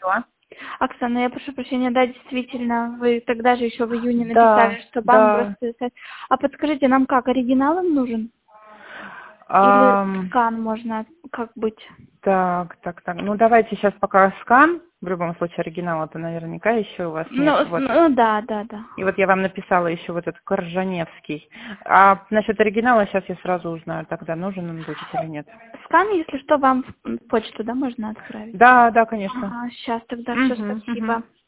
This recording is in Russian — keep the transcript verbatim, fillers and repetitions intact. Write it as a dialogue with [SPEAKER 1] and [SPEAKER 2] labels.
[SPEAKER 1] поняла.
[SPEAKER 2] Оксана, я прошу прощения, да, действительно, вы тогда же еще в июне
[SPEAKER 1] Да,
[SPEAKER 2] написали, что банк
[SPEAKER 1] да.
[SPEAKER 2] просто... А подскажите, нам как, оригинал им нужен? Или
[SPEAKER 1] Ам,
[SPEAKER 2] скан можно, как быть?
[SPEAKER 1] так, так, так. Ну, давайте сейчас пока скан. В любом случае, оригинала-то наверняка еще у вас нет.
[SPEAKER 2] Ну, с-
[SPEAKER 1] Вот.
[SPEAKER 2] ну да, да, да.
[SPEAKER 1] И вот я вам написала еще вот этот Коржаневский. А насчет оригинала сейчас я сразу узнаю, тогда нужен он будет или нет.
[SPEAKER 2] Скан, если что, вам в почту, да, можно отправить?
[SPEAKER 1] Да, да, конечно.
[SPEAKER 2] Ага, сейчас тогда все,
[SPEAKER 1] Угу, угу.
[SPEAKER 2] спасибо.